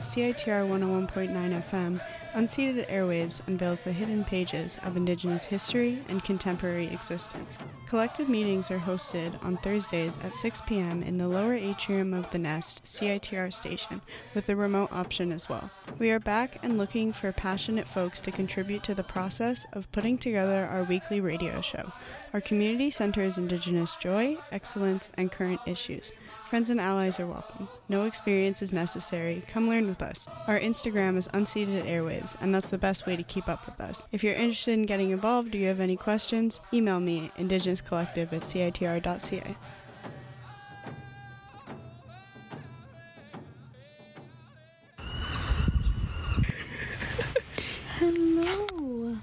CITR 101.9 FM, Unceded Airwaves unveils the hidden pages of Indigenous history and contemporary existence. Collective meetings are hosted on Thursdays at 6 p.m. in the lower atrium of the Nest CITR station, with a remote option as well. We are back and looking for passionate folks to contribute to the process of putting together our weekly radio show. Our community centers Indigenous joy, excellence, and current issues. Friends and allies are welcome. No experience is necessary. Come learn with us. Our Instagram is Unceded Airwaves, and that's the best way to keep up with us. If you're interested in getting involved or you have any questions, email me, indigenouscollective@citr.ca. Hello.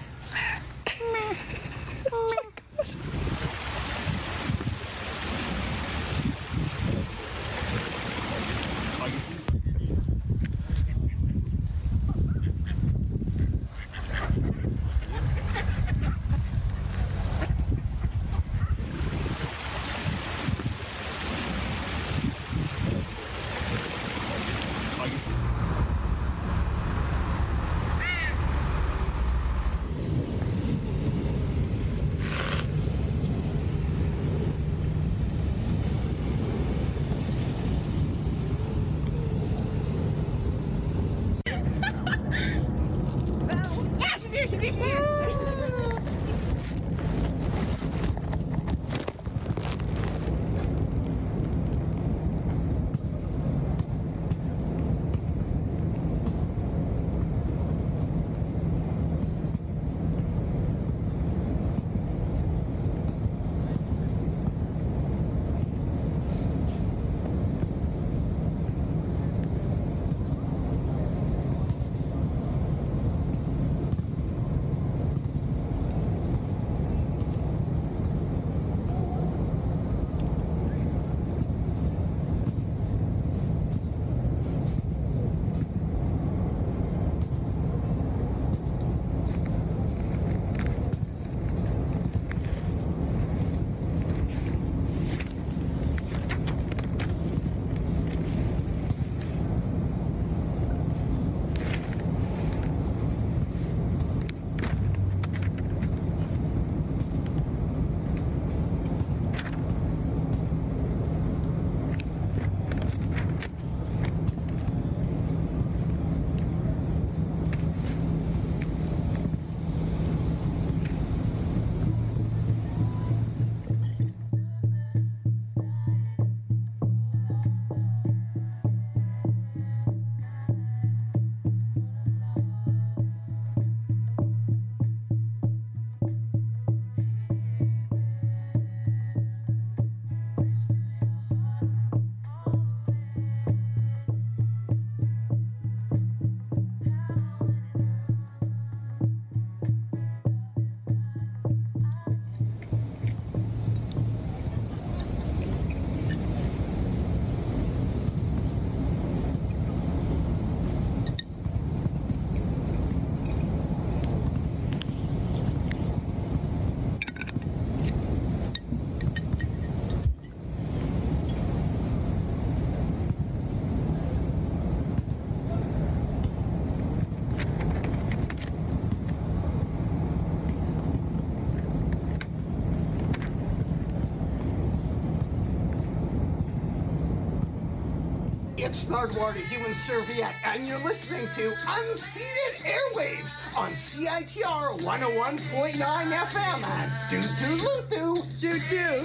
It's Nardwuar, Human Serviette, and you're listening to Unceded Airwaves on CITR 101.9 FM and doo-doo-loo-doo, doo-doo.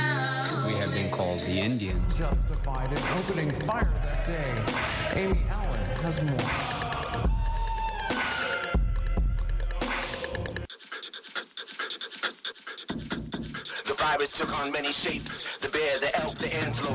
We have been called the Indians. Justified in opening fire that day. Amy Allen has more. The virus took on many shapes. The bear, the elk, the antelope.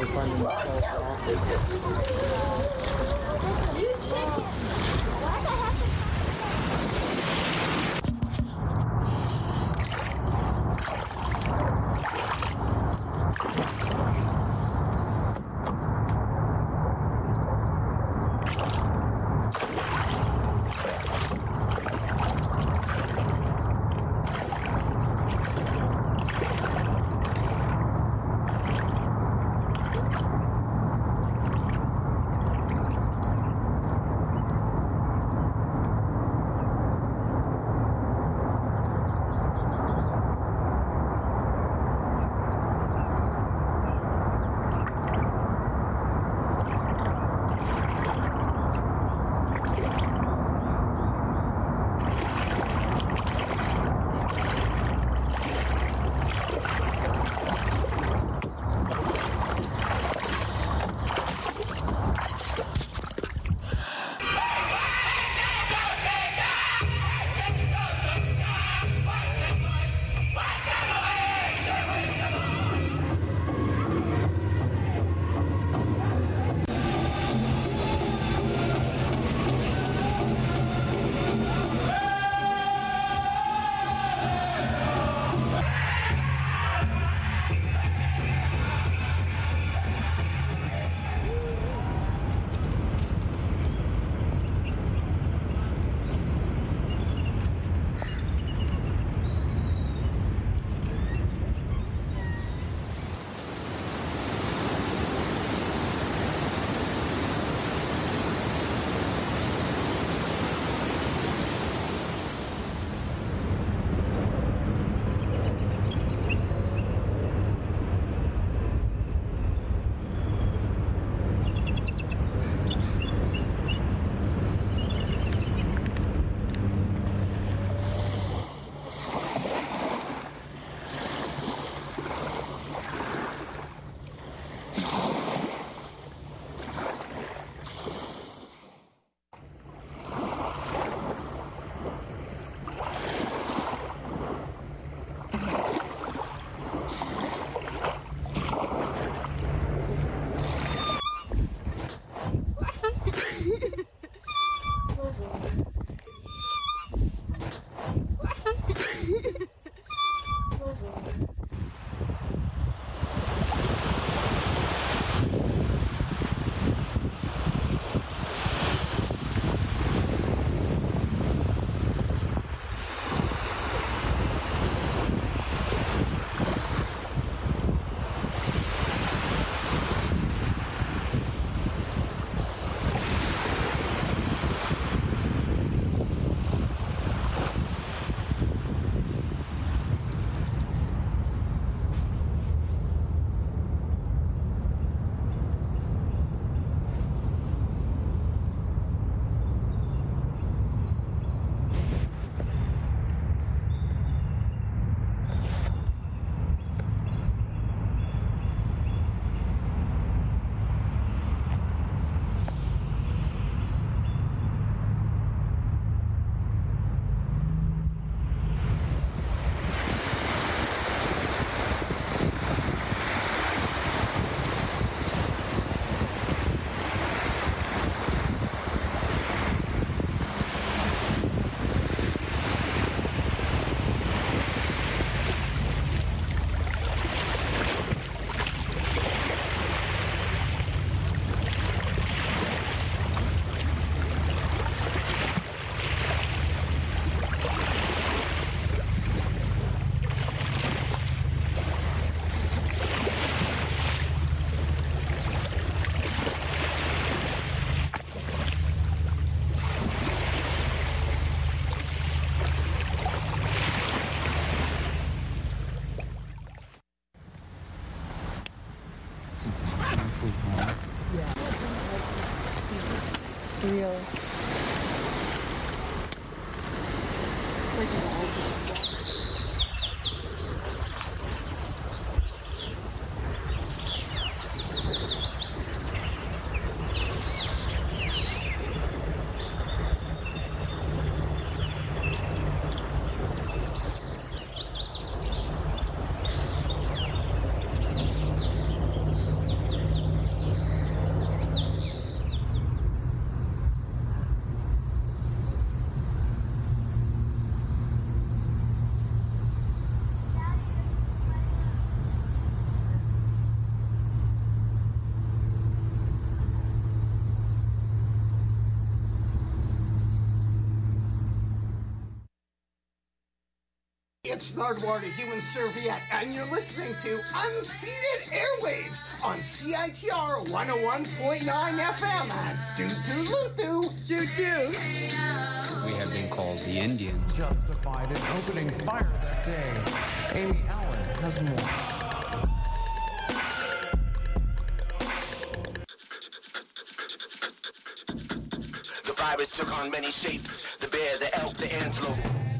They're finding themselves out. Real. It's Nardwuar the Human Serviette, and you're listening to Unceded Airwaves on CITR 101.9 FM at Doo-Doo-Loo-Doo. Doo-Doo. We have been called the Indians. Justified in opening fire that day. Amy Allen has more. The virus took on many shapes. The bear, the elk, the antelope.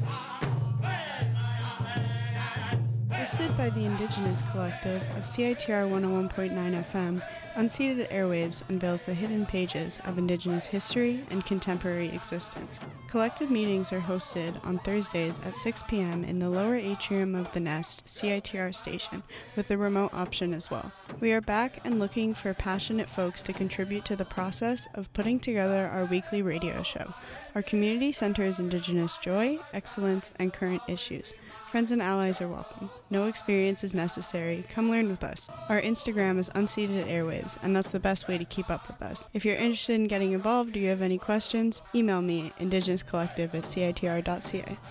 Hosted by the Indigenous Collective of CITR 101.9 FM, Unceded Airwaves unveils the hidden pages of Indigenous history and contemporary existence. Collective meetings are hosted on Thursdays at 6 p.m. in the lower atrium of the Nest CITR station, with a remote option as well. We are back and looking for passionate folks to contribute to the process of putting together our weekly radio show. Our community centers Indigenous joy, excellence, and current issues. Friends and allies are welcome. No experience is necessary. Come learn with us. Our Instagram is Unceded Airwaves, and that's the best way to keep up with us. If you're interested in getting involved or you have any questions, email me at indigenouscollective@citr.ca.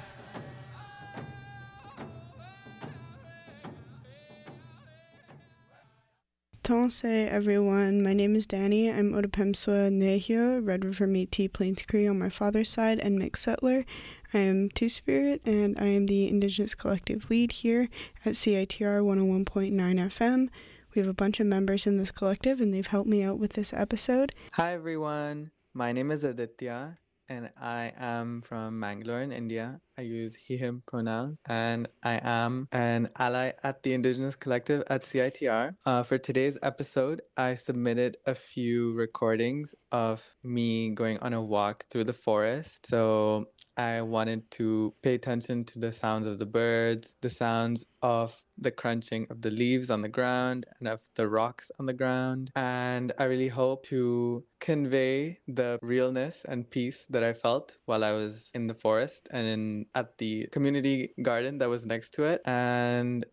Tonse everyone, my name is Danny. I'm Otapemswa Nehio, Red River Métis Plains Cree on my father's side and mixed settler. I am Two-Spirit, and I am the Indigenous Collective lead here at CITR 101.9 FM. We have a bunch of members in this collective, and they've helped me out with this episode. Hi everyone, my name is Aditya, and I am from Mangalore in India. I use he, him pronouns, and I am an ally at the Indigenous Collective at CITR. For today's episode, I submitted a few recordings of me going on a walk through the forest. So I wanted to pay attention to the sounds of the birds, the sounds of the crunching of the leaves on the ground and of the rocks on the ground. And I really hope to convey the realness and peace that I felt while I was in the forest and at the community garden that was next to it. And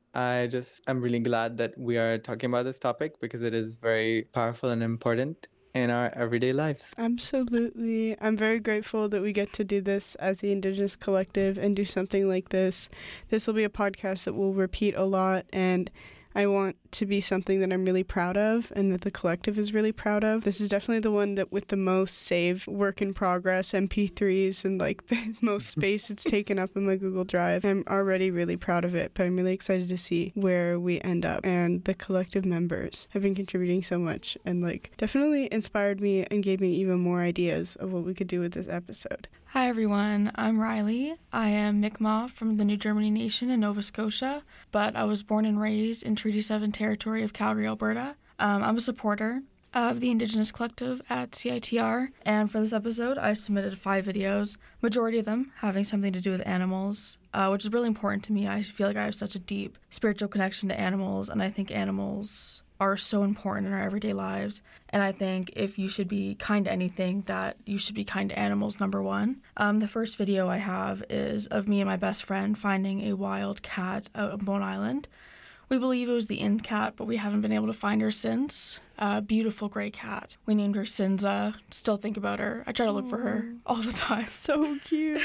I'm really glad that we are talking about this topic because it is very powerful and important in our everyday lives. Absolutely. I'm very grateful that we get to do this as the Indigenous Collective and do something like this. This will be a podcast that we'll repeat a lot, and I want to be something that I'm really proud of and that the collective is really proud of. This is definitely the one that with the most saved work in progress MP3s and like the most space it's taken up in my Google Drive. I'm already really proud of it, but I'm really excited to see where we end up. And the collective members have been contributing so much and like definitely inspired me and gave me even more ideas of what we could do with this episode. Hi everyone, I'm Riley. I am Mi'kmaq from the New Germany Nation in Nova Scotia, but I was born and raised in Treaty 7 territory of Calgary, Alberta. I'm a supporter of the Indigenous Collective at CITR, and for this episode I submitted 5 videos, majority of them having something to do with animals, which is really important to me. I feel like I have such a deep spiritual connection to animals, and I think animals are so important in our everyday lives. And I think if you should be kind to anything, that you should be kind to animals, number one. The first video I have is of me and my best friend finding a wild cat out on Bone Island. We believe it was the Ind cat, but we haven't been able to find her since. Beautiful gray cat. We named her Sinza. Still think about her. I try to look for her all the time. So cute.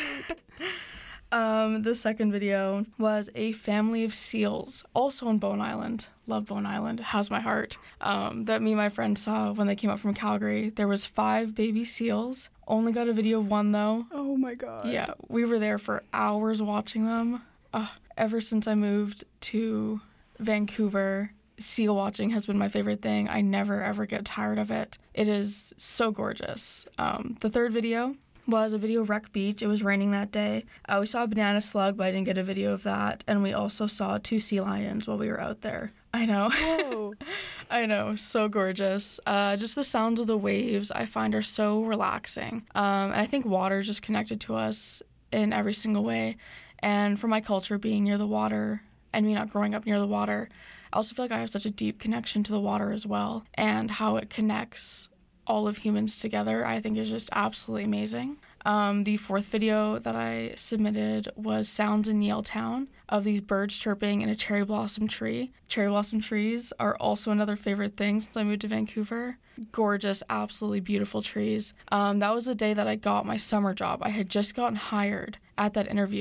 The second video was a family of seals, also in Bone Island. Love Bone Island, has my heart. That me and my friend saw when they came up from Calgary. There was 5 baby seals. Only got a video of one though. Oh my god. Yeah, we were there for hours watching them. Ever since I moved to Vancouver, seal watching has been my favorite thing. I never ever get tired of it. It is so gorgeous. The third video was a video of Wreck Beach. It was raining that day. We saw a banana slug, but I didn't get a video of that. And we also saw 2 sea lions while we were out there. I know. Whoa. I know. So gorgeous. Just the sounds of the waves I find are so relaxing. And I think water is just connected to us in every single way. And for my culture being near the water and me not growing up near the water, I also feel like I have such a deep connection to the water as well. And how it connects all of humans together, I think is just absolutely amazing. The fourth video that I submitted was sounds in Yaletown of these birds chirping in a cherry blossom tree. Cherry blossom trees are also another favorite thing since I moved to Vancouver. Gorgeous, absolutely beautiful trees. That was the day that I got my summer job. I had just gotten hired at that interview,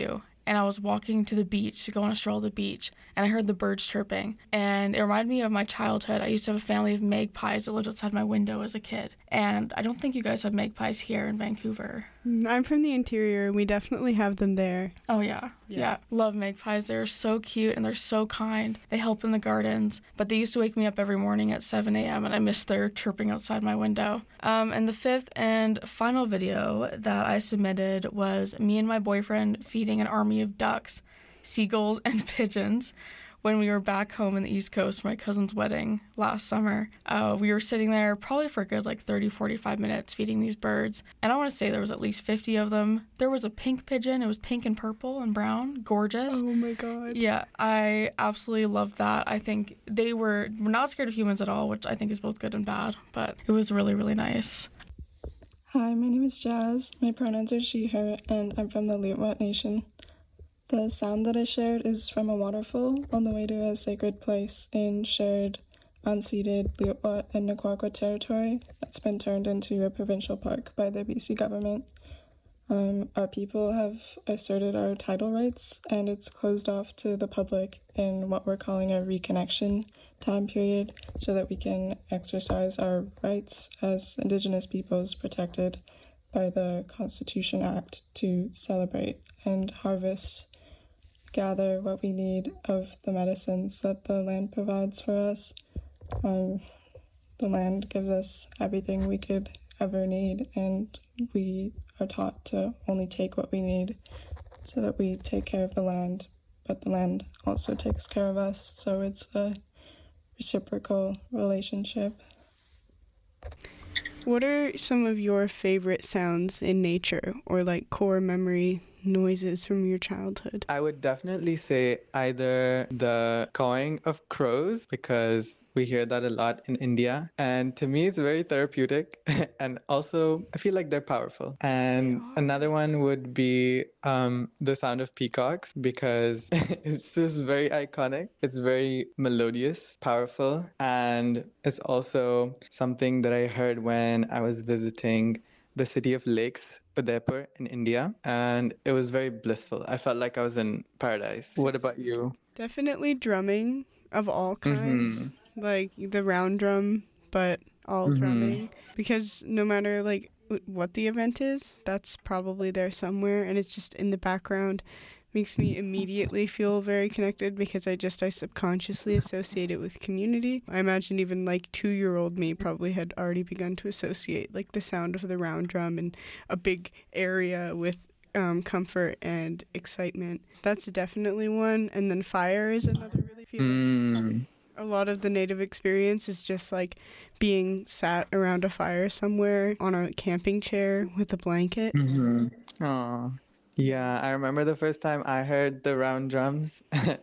and I was walking to the beach to go on a stroll at the beach, and I heard the birds chirping, and it reminded me of my childhood. I used to have a family of magpies that lived outside my window as a kid, and I don't think you guys have magpies here in Vancouver. I'm from the interior. We definitely have them there. Oh, yeah. Yeah. Love magpies. They're so cute and they're so kind. They help in the gardens, but they used to wake me up every morning at 7 a.m. and I missed their chirping outside my window. And the fifth and final video that I submitted was me and my boyfriend feeding an army of ducks, seagulls, and pigeons when we were back home in the East Coast for my cousin's wedding last summer. We were sitting there probably for a good 30, 45 minutes feeding these birds. And I want to say there was at least 50 of them. There was a pink pigeon. It was pink and purple and brown. Gorgeous. Oh my God. Yeah, I absolutely loved that. I think they were not scared of humans at all, which I think is both good and bad. But it was really, really nice. Hi, my name is Jazz. My pronouns are she, her, and I'm from the Lietwat Nation. The sound that I shared is from a waterfall on the way to a sacred place in shared, unceded Lietwat and Naquaqua territory that's been turned into a provincial park by the BC government. Our people have asserted our title rights, and it's closed off to the public in what we're calling a reconnection time period so that we can exercise our rights as Indigenous peoples protected by the Constitution Act to celebrate and harvest, gather what we need of the medicines that the land provides for us. The land gives us everything we could ever need, and we are taught to only take what we need so that we take care of the land, but the land also takes care of us, so it's a reciprocal relationship. What are some of your favorite sounds in nature or core memory noises from your childhood? I would definitely say either the cawing of crows, because we hear that a lot in India. And to me, it's very therapeutic. And also, I feel like they're powerful. And another one would be the sound of peacocks, because it's just very iconic. It's very melodious, powerful. And it's also something that I heard when I was visiting the city of Lakes, Udaipur in India, and it was very blissful. I felt like I was in paradise. What about you? Definitely drumming of all kinds, like the round drum, but all drumming, because no matter what the event is, that's probably there somewhere, and it's just in the background. Makes me immediately feel very connected because I subconsciously associate it with community. I imagine even 2-year-old me probably had already begun to associate the sound of the round drum in a big area with comfort and excitement. That's definitely one. And then fire is another really feeling. A lot of the native experience is just being sat around a fire somewhere on a camping chair with a blanket. Aww. Yeah, I remember the first time I heard the round drums.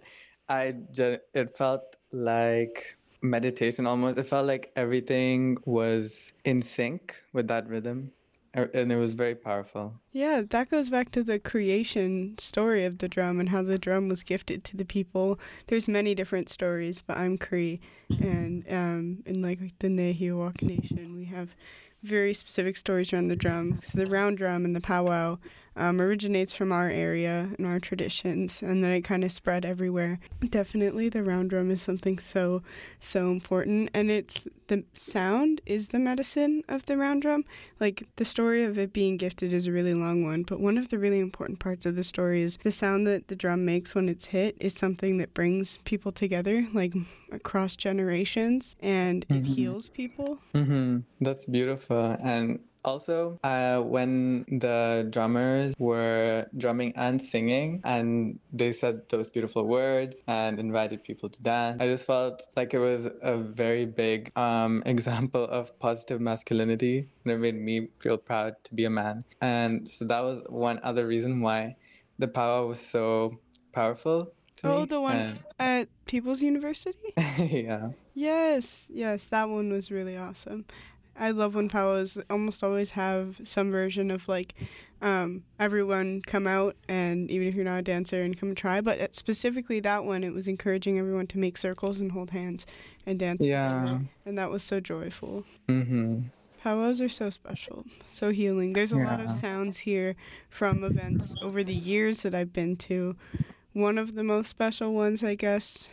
It felt like meditation almost. It felt like everything was in sync with that rhythm, and it was very powerful. Yeah, that goes back to the creation story of the drum and how the drum was gifted to the people. There's many different stories, but I'm Cree, and in the Nahiawak Nation, we have very specific stories around the drum. So the round drum and the powwow originates from our area and our traditions, and then it kind of spread everywhere. Definitely the round drum is something so important, and the sound is the medicine of the round drum. The story of it being gifted is a really long one, but one of the really important parts of the story is the sound that the drum makes when it's hit is something that brings people together, across generations, and it heals people. That's beautiful. And also, when the drummers were drumming and singing, and they said those beautiful words and invited people to dance, I just felt like it was a very big example of positive masculinity, and it made me feel proud to be a man. And so that was one other reason why the powwow was so powerful to me. Oh, the one at People's University? Yeah. Yes, that one was really awesome. I love when powwows almost always have some version of everyone come out, and even if you're not a dancer, and come try. But specifically that one, it was encouraging everyone to make circles and hold hands and dance together, and that was so joyful. Powwows are so special, so healing. There's a lot of sounds here from events over the years that I've been to. One of the most special ones, I guess,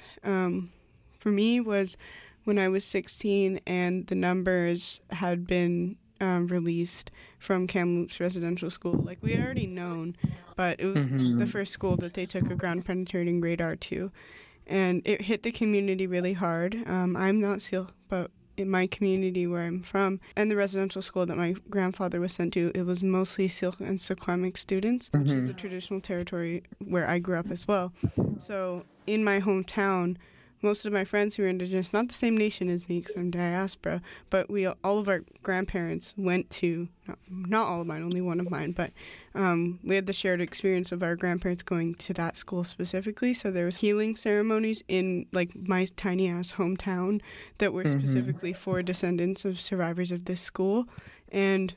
for me was when I was 16 and the numbers had been released from Kamloops Residential School. Like, we had already known, but it was the first school that they took a ground-penetrating radar to. And it hit the community really hard. I'm not Syilx, but in my community where I'm from, and the residential school that my grandfather was sent to, it was mostly Syilx and Secwepemc students, which is the traditional territory where I grew up as well. So in my hometown, most of my friends who are Indigenous, not the same nation as me because I'm diaspora, but all of our grandparents went to, not all of mine, only one of mine, but we had the shared experience of our grandparents going to that school specifically. So there was healing ceremonies in like my tiny ass hometown that were specifically for descendants of survivors of this school. And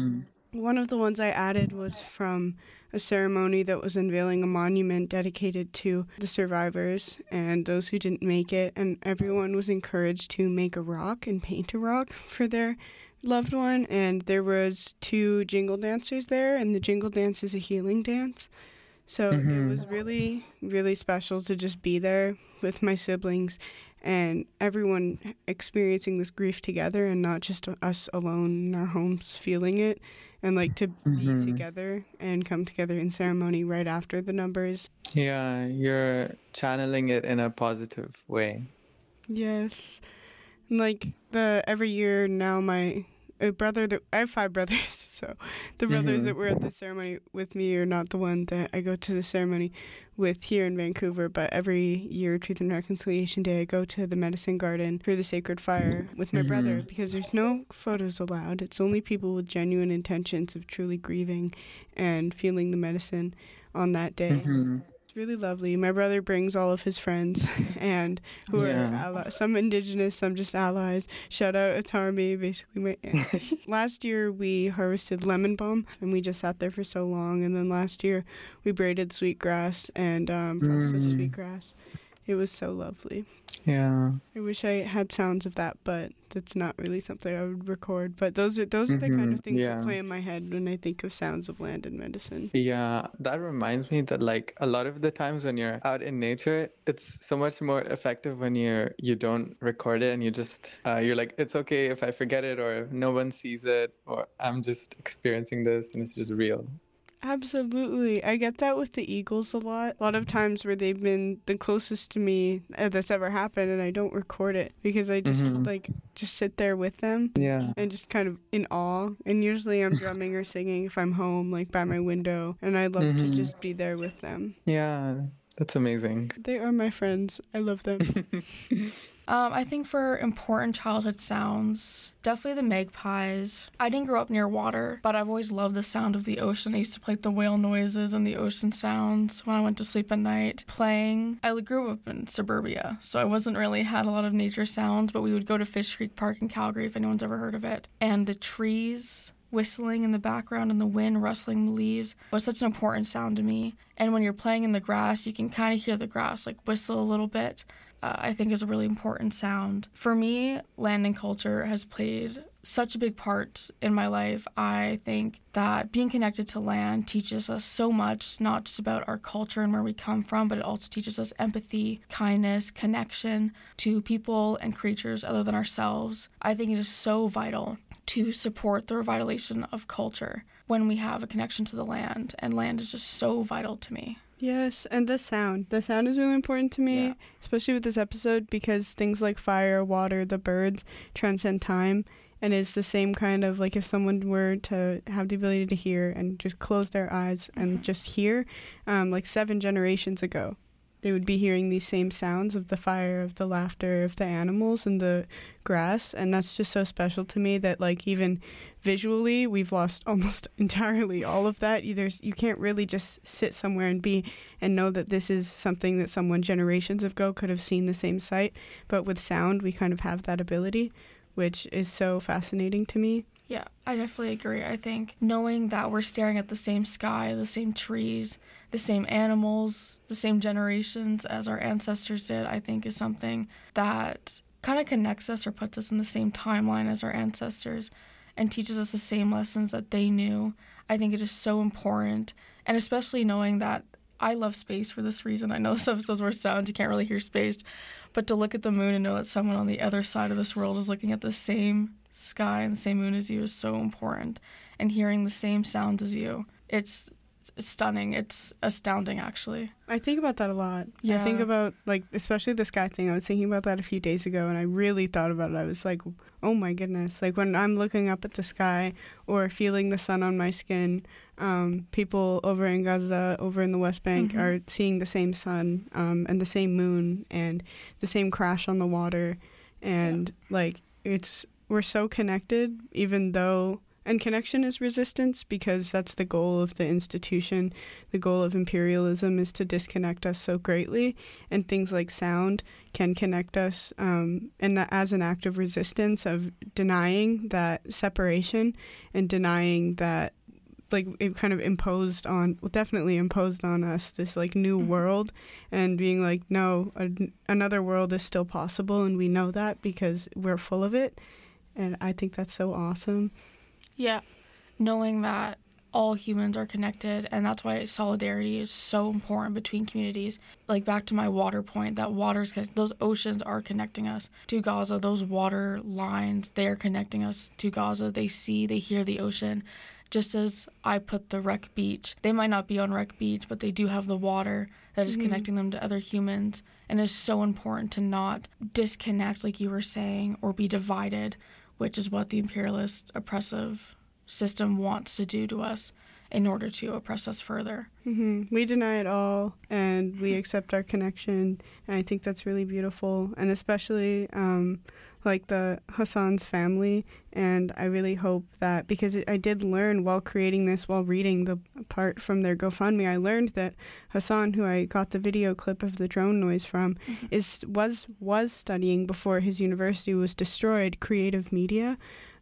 one of the ones I added was from a ceremony that was unveiling a monument dedicated to the survivors and those who didn't make it, and everyone was encouraged to make a rock and paint a rock for their loved one. And there was 2 jingle dancers there, and the jingle dance is a healing dance. So it was really, really special to just be there with my siblings and everyone experiencing this grief together and not just us alone in our homes feeling it. And like to be together and come together in ceremony right after the numbers. Yeah, you're channeling it in a positive way. Yes. Like every year now my brother, I have 5 brothers, so the brothers that were at the ceremony with me are not the one that I go to the ceremony with here in Vancouver, but every year, Truth and Reconciliation Day, I go to the Medicine Garden for the Sacred Fire with my brother, because there's no photos allowed. It's only people with genuine intentions of truly grieving and feeling the medicine on that day. It's really lovely. My brother brings all of his friends, and who are some Indigenous, some just allies. Shout out Atarmi, basically. Last year we harvested lemon balm, and we just sat there for so long. And then last year we braided sweetgrass and processed sweetgrass. It was so lovely. Yeah. I wish I had sounds of that, but that's not really something I would record. But those are the kind of things that play in my head when I think of sounds of land and medicine. Yeah, that reminds me that like a lot of the times when you're out in nature, it's so much more effective when you don't record it and you just you're like, it's okay if I forget it or if no one sees it or I'm just experiencing this and it's just real. Absolutely. I get that with the eagles a lot. A lot of times where they've been the closest to me that's ever happened, and I don't record it because I just just sit there with them. Yeah. And just kind of in awe. And usually I'm drumming or singing if I'm home, like by my window, and I love to just be there with them. Yeah. That's amazing. They are my friends. I love them. I think for important childhood sounds, definitely the magpies. I didn't grow up near water, but I've always loved the sound of the ocean. I used to play the whale noises and the ocean sounds when I went to sleep at night. Playing, I grew up in suburbia, so I wasn't really had a lot of nature sounds, but we would go to Fish Creek Park in Calgary, if anyone's ever heard of it. And the trees whistling in the background and the wind rustling the leaves was such an important sound to me. And when you're playing in the grass, you can kind of hear the grass like whistle a little bit. I think is a really important sound. For me, land and culture has played such a big part in my life. I think that being connected to land teaches us so much, not just about our culture and where we come from, but it also teaches us empathy, kindness, connection to people and creatures other than ourselves. I think it is so vital to support the revitalization of culture when we have a connection to the land, and land is just so vital to me. Yes, and the sound. The sound is really important to me, especially with this episode, because things like fire, water, the birds transcend time, and is the same kind of, like, if someone were to have the ability to hear and just close their eyes and just hear, like 7 generations ago, they would be hearing these same sounds of the fire, of the laughter, of the animals and the grass. And that's just so special to me that, like, even visually, we've lost almost entirely all of that. You can't really just sit somewhere and know that this is something that someone generations ago could have seen the same sight. But with sound, we kind of have that ability, which is so fascinating to me. Yeah, I definitely agree. I think knowing that we're staring at the same sky, the same trees, the same animals, the same generations as our ancestors did, I think is something that kind of connects us or puts us in the same timeline as our ancestors. and teaches us the same lessons that they knew. I think it is so important, and especially knowing that I love space for this reason. I know this episode's where sounds, you can't really hear space, but to look at the moon and know that someone on the other side of this world is looking at the same sky and the same moon as you is so important. And hearing the same sounds as you, it's stunning. It's astounding, actually. I think about that a lot. Yeah. I think about, like, especially the sky thing. I was thinking about that a few days ago, and I really thought about it. I was like, oh my goodness. Like, when I'm looking up at the sky or feeling the sun on my skin, people over in Gaza, over in the West Bank, are seeing the same sun and the same moon and the same crash on the water. And, like, we're so connected, even though... And connection is resistance, because that's the goal of the institution. The goal of imperialism is to disconnect us so greatly, and things like sound can connect us, and that as an act of resistance, of denying that separation and denying that, like, it kind of definitely imposed on us this, like, new world, and being like, no, another world is still possible, and we know that because we're full of it. And I think that's so awesome. Yeah, knowing that all humans are connected, and that's why solidarity is so important between communities. Like, back to my water point, that those oceans are connecting us to Gaza. Those water lines, they are connecting us to Gaza. They hear the ocean. Just as I put the Wreck Beach, they might not be on Wreck Beach, but they do have the water that is connecting them to other humans. And it's so important to not disconnect, like you were saying, or be divided, which is what the imperialist oppressive system wants to do to us in order to oppress us further. We deny it all, and we accept our connection, and I think that's really beautiful, and especially like the Hassan's family. And I really hope that, because I did learn while creating this, while reading the part from their GoFundMe, I learned that Hassan, who I got the video clip of the drone noise from, was studying, before his university was destroyed, creative media.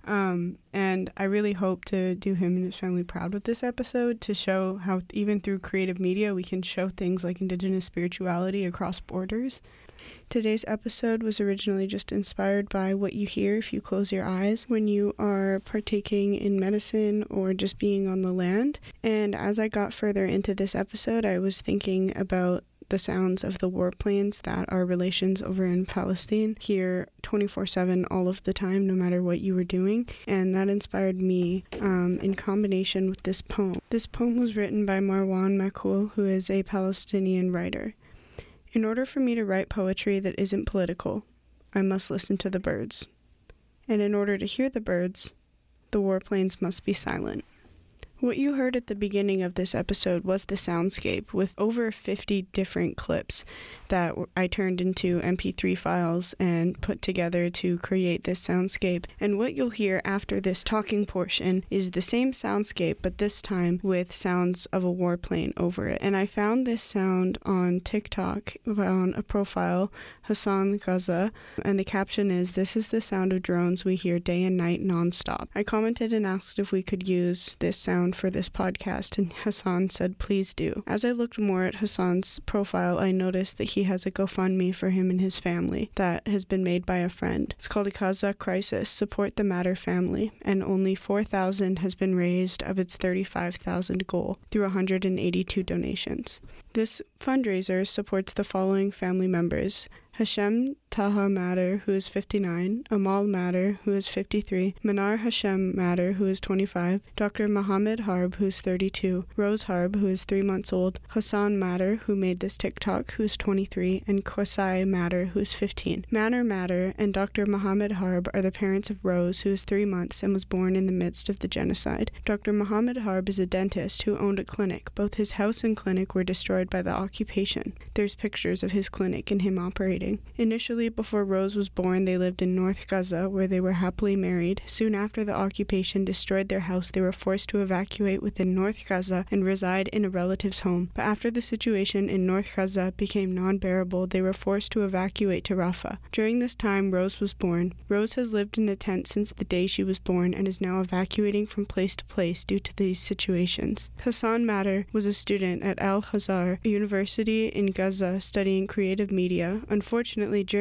And I really hope to do him and his family proud with this episode, to show how even through creative media we can show things like Indigenous spirituality across borders. Today's episode was originally just inspired by what you hear if you close your eyes when you are partaking in medicine or just being on the land. And as I got further into this episode, I was thinking about the sounds of the warplanes that our relations over in Palestine hear 24/7 all of the time, no matter what you were doing. And that inspired me in combination with this poem. This poem was written by Marwan Makhoul, who is a Palestinian writer. In order for me to write poetry that isn't political, I must listen to the birds. And in order to hear the birds, the warplanes must be silent. What you heard at the beginning of this episode was the soundscape, with over 50 different clips that I turned into MP3 files and put together to create this soundscape. And what you'll hear after this talking portion is the same soundscape, but this time with sounds of a warplane over it. And I found this sound on TikTok on a profile, Hassan Gaza, and the caption is, "This is the sound of drones we hear day and night nonstop." I commented and asked if we could use this sound for this podcast, and Hassan said please do. As I looked more at Hassan's profile, I noticed that he has a GoFundMe for him and his family that has been made by a friend. It's called Gaza Crisis, Support the Matter Family, and only $4,000 has been raised of its $35,000 goal through 182 donations. This fundraiser supports the following family members: Hashem Taha Matter, who is 59, Amal Matter, who is 53, Manar Hashem Matter, who is 25, Dr. Mohammed Harb, who is 32, Rose Harb, who is 3 months old, Hassan Matter, who made this TikTok, who is 23, and Kosai Matter, who is 15. Manor Matter and Dr. Mohammed Harb are the parents of Rose, who is 3 months and was born in the midst of the genocide. Dr. Mohammed Harb is a dentist who owned a clinic. Both his house and clinic were destroyed by the occupation. There's pictures of his clinic and him operating. Initially, before Rose was born, they lived in North Gaza, where they were happily married. Soon after the occupation destroyed their house, they were forced to evacuate within North Gaza and reside in a relative's home. But after the situation in North Gaza became non-bearable, they were forced to evacuate to Rafah. During this time, Rose was born. Rose has lived in a tent since the day she was born and is now evacuating from place to place due to these situations. Hassan Matter was a student at Al-Azhar, a university in Gaza, studying creative media. Unfortunately, during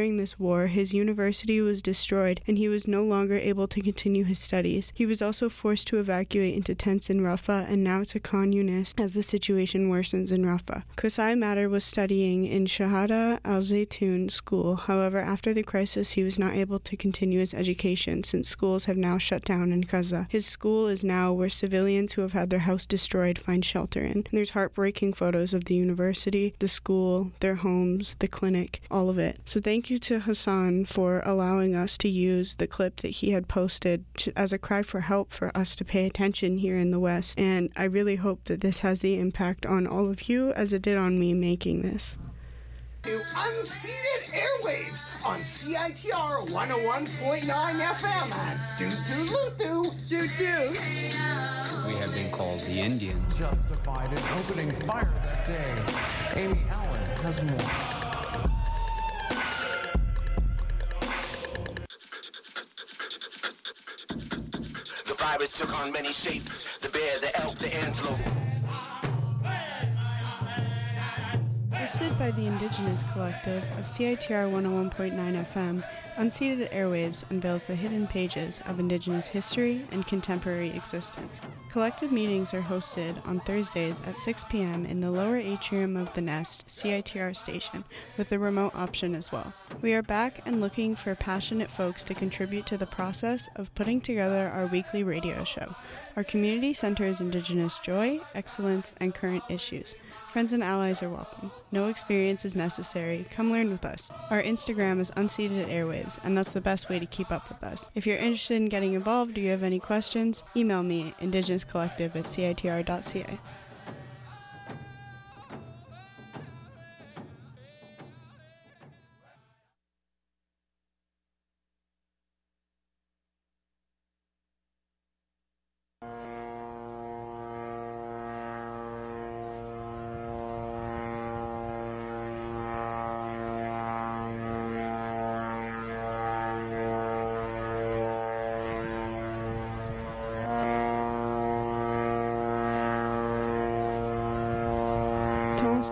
during this war, his university was destroyed and he was no longer able to continue his studies. He was also forced to evacuate into tents in Rafah and now to Khan Yunis as the situation worsens in Rafah. Qusay Matter was studying in Shahada al-Zaytun school. However, after the crisis, he was not able to continue his education since schools have now shut down in Gaza. His school is now where civilians who have had their house destroyed find shelter in. And there's heartbreaking photos of the university, the school, their homes, the clinic, all of it. So thank you to Hassan for allowing us to use the clip that he had posted as a cry for help for us to pay attention here in the West. And I really hope that this has the impact on all of you as it did on me making this. To Unceded Airwaves on CITR 101.9 FM at doo-doo-loo-doo. We have been called the Indians. Justified in opening fire that day. Amy Allen has more. The virus took on many shapes. The bear, the elk, the antelope. Hosted by the Indigenous Collective of CITR 101.9 FM, Unceded Airwaves unveils the hidden pages of Indigenous history and contemporary existence. Collective meetings are hosted on Thursdays at 6 p.m. in the lower atrium of the Nest CITR station, with a remote option as well. We are back and looking for passionate folks to contribute to the process of putting together our weekly radio show. Our community centers Indigenous joy, excellence, and current issues. Friends and allies are welcome. No experience is necessary. Come learn with us. Our Instagram is Unceded Airwaves, and that's the best way to keep up with us. If you're interested in getting involved or you have any questions, email me, indigenouscollective@citr.ca. Thomas.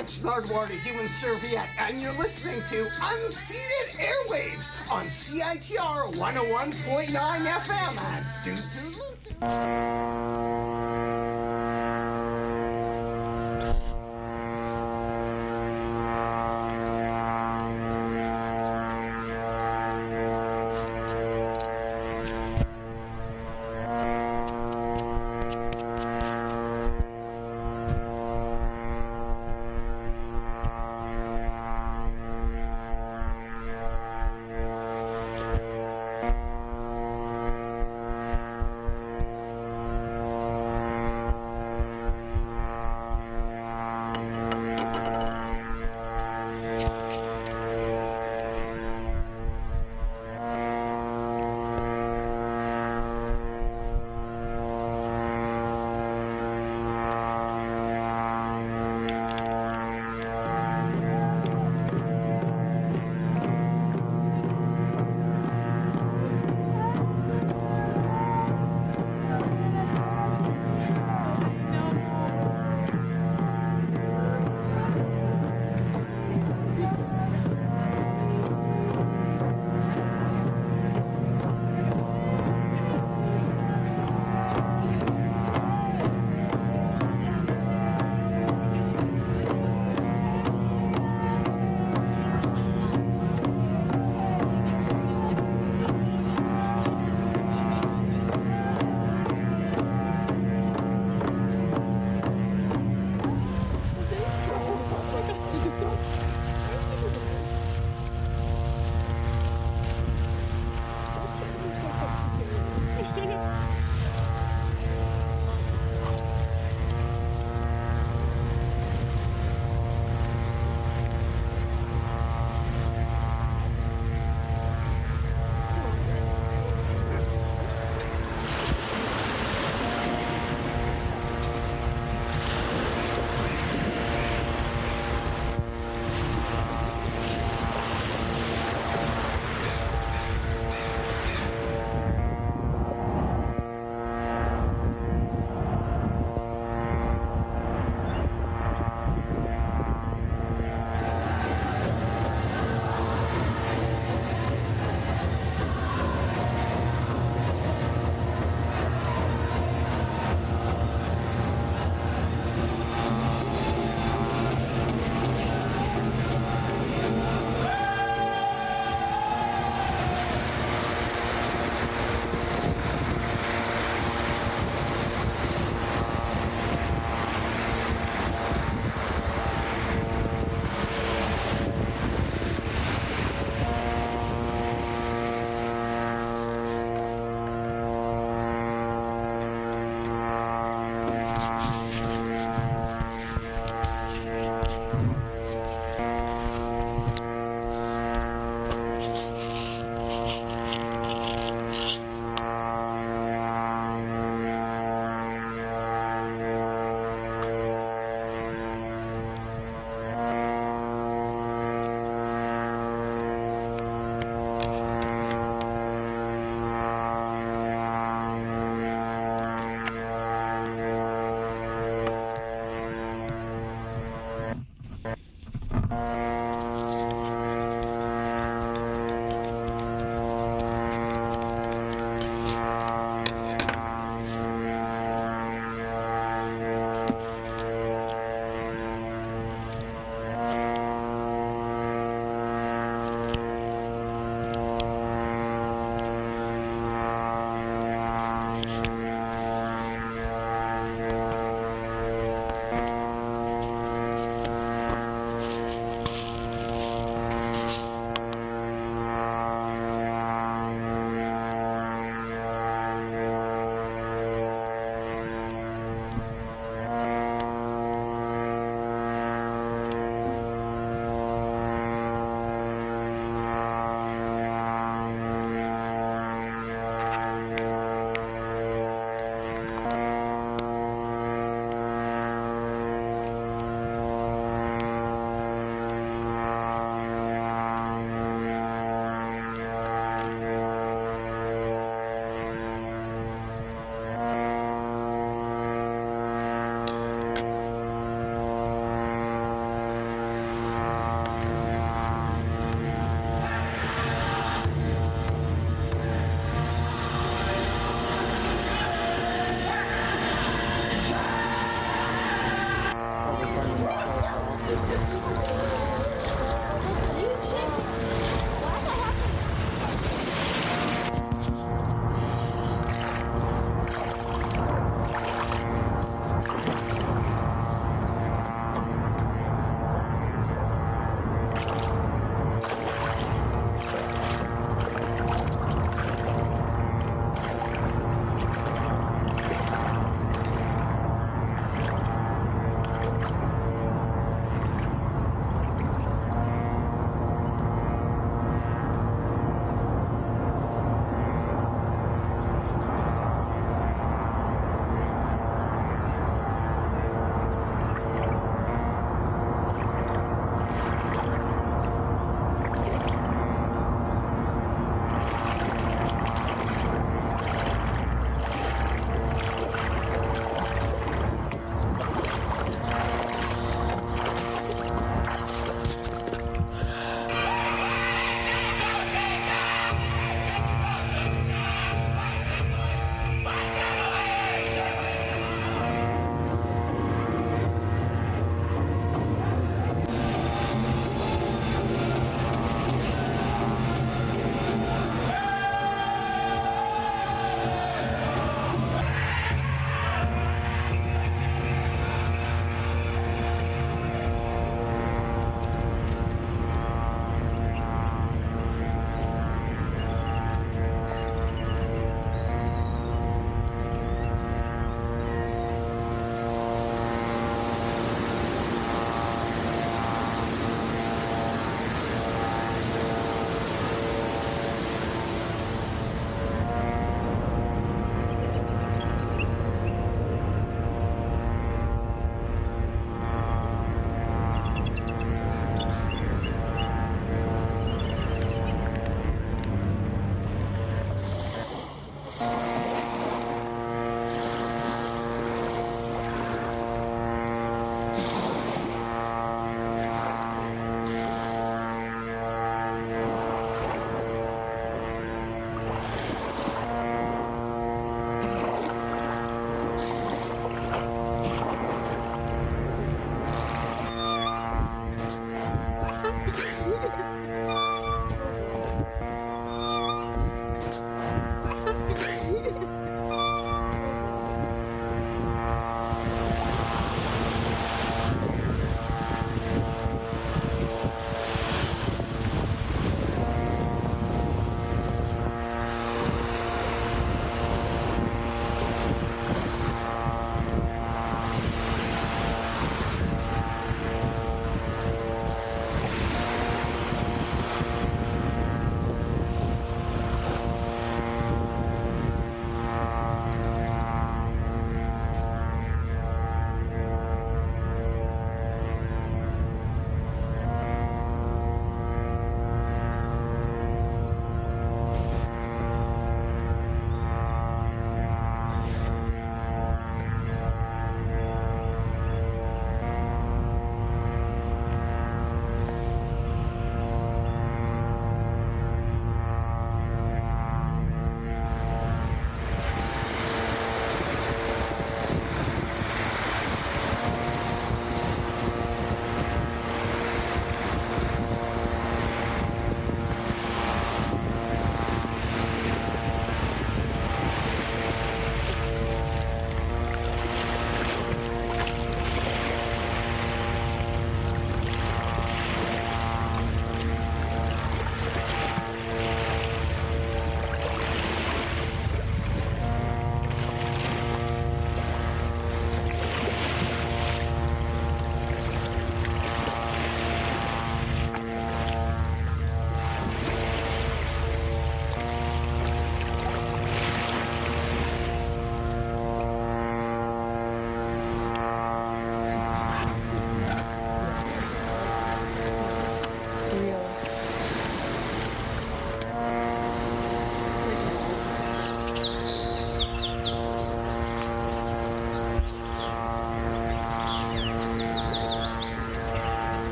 it's Nardwuar, the Human Serviette, and you're listening to Unceded Airwaves on CITR 101.9 FM at Doo-Doo-Loo-Doo.